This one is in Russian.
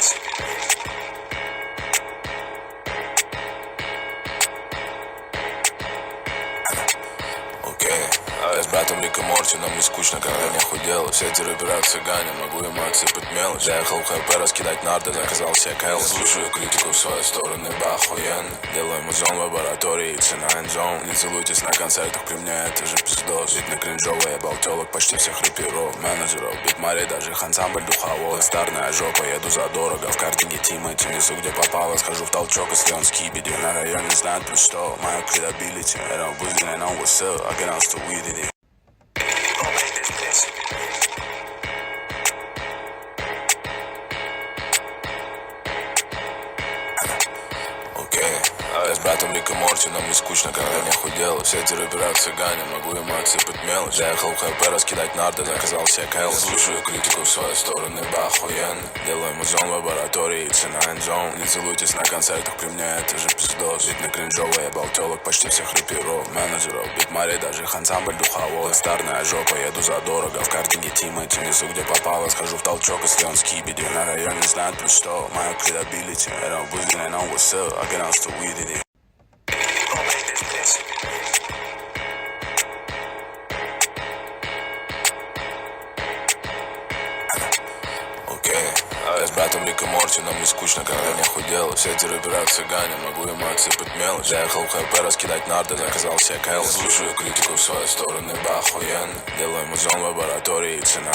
Окей, а я с братом Рик и Морти, нам не скучно, когда не худела. Все эти рэперы цыгане, могу им отсыпать мелочь. Заехал в ХП раскидать нарды, заказал себе кайл. Слушаю критику в своей стороны, охуенно. Делаю музон в лаборатории, и цена эндзон. Не целуйтесь на концертах, при мне это же пиздос. Ведь на кринжово я бал телок почти всех рэперов, менеджеров, битмарей, даже их ансамбль духовой. Старная жопа, еду задорого, в картинге Тимати несу где попало, схожу в толчок, если он скибиди. На районе знают плюс что, мою кредабилити. Это будет не know what's up, I get on to weed it. Окей, а я с братом Рик и Морти, нам не скучно, когда не худела. Все эти рэперы цыгане, могу им отсыпать мелочь. Заехал в ХП раскидать нарды, заказал себе кайл. Слушаю критику в своей стороны, охуенно. Делаю музон в лаборатории, и цена эндзон. Не целуйтесь на концертах, при мне это же пиздос. Ведь на кринжово я бал телок почти всех рэперов, менеджеров, битмарей, даже их ансамбль духовой. Старная жопа, еду задорого, в картинге Тимати несу где попало, схожу в толчок, если он скибиди. На районе знают плюс что, мою кредабилити. Это будет не know what's up, I get on to weed it. Окей, а я с братом Рик и Морти, нам не скучно, когда не худела. Все эти рэперы цыгане, могу им отсыпать мелочь. Заехал в ХП раскидать нарды, заказал себе кайл. Слушаю критику в своей стороны, охуенно. Делаю музон в лаборатории, и цена